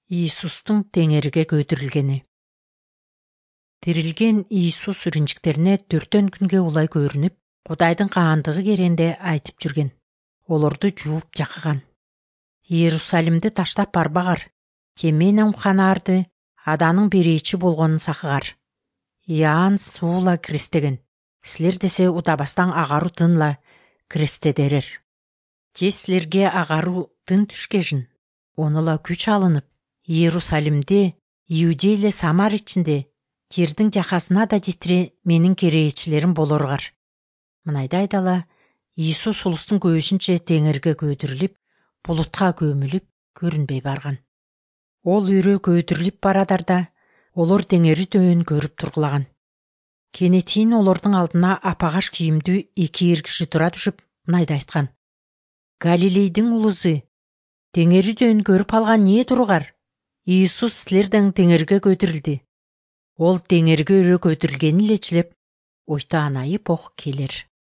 Иисустың теңерге көтүрүлгени. Тирилген Иисус үрүнчүктерине 4 күнгө улай көрүнүп, Кудайдын каандыгы керенде айтып жүрген. Олорду жууп жакыган. Иерусалимди таштап барбагар, теменен уханаарды, аданын беречи болгонун сакыгар. Иоанн суула кирестеген. Силер десе удабастан агару тынла кирестедерер. Же силерге агару тын түшкежин, оныла күч алынып, Иерусалимде, Иудейле Самар ичинде, жердин жакасына да жетире менин кереечилерим болоргар. Мынайда айдала, Иисус улустун көбүсүнчө теңерге көтүрүлүп, булутка көмүлүп, көрүнбөй барган. Ол үрө көтүрүлүп барадарда, олор теңери төбөн көрүп тургулаган. Кенетийин олордун алдына апагаш кийимдүү 2 киши тура түшүп, мынайда айткан. Галилейдин улузу, теңери төбөн көрүп алган не тургар? Иисус силерден теңерге көтүрүлдү. Ол теңерге өрө көтүрүлгени эле чилеп, ойто анайып ок келер.